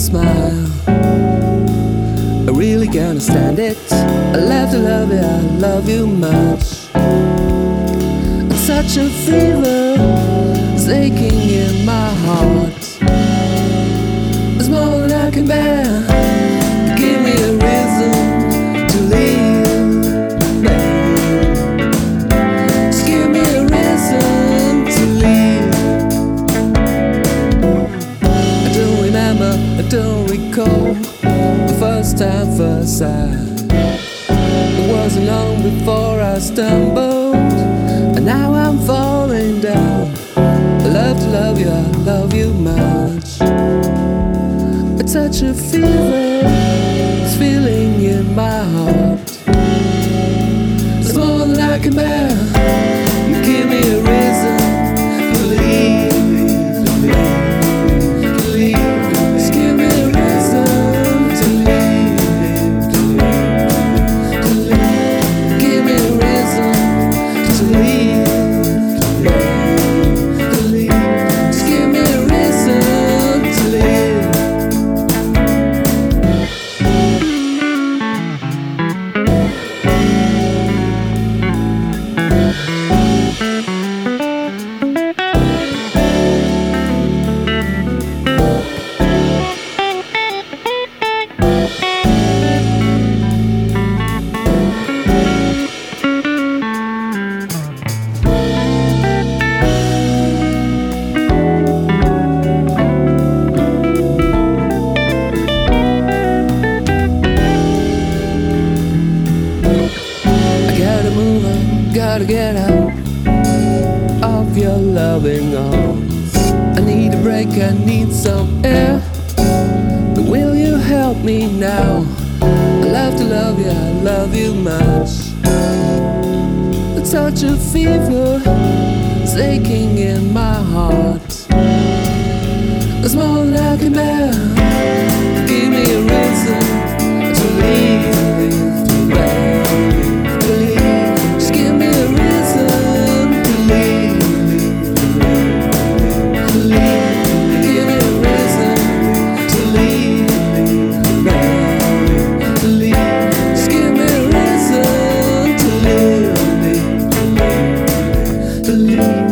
smile. I really can't stand it. I love to love you, I love you much. It's such a fever, it's aching in my heart. It's more than I can bear. Give me a reason to leave, babe. Just give me a reason to leave. I don't remember, I don't recall the first time, first sight. It wasn't long before I stumbled, and now I'm falling down. I love to love you, I love you much. It's such a fever, it's feeling in my heart. It's more than I can bear. Give me a reason to leave, to leave, to leave. Just give me a reason to leave, to leave, to leave. Give me a reason to leave, to leave, to leave. Just give me a reason to leave. Gotta get out of your loving arms. I need a break, I need some air. But will you help me now? I love to love you, I love you much. It's such a fever, it's aching in my heart. There's more than I can bear. Give me a reason to leave, to leave, to leave. Believe.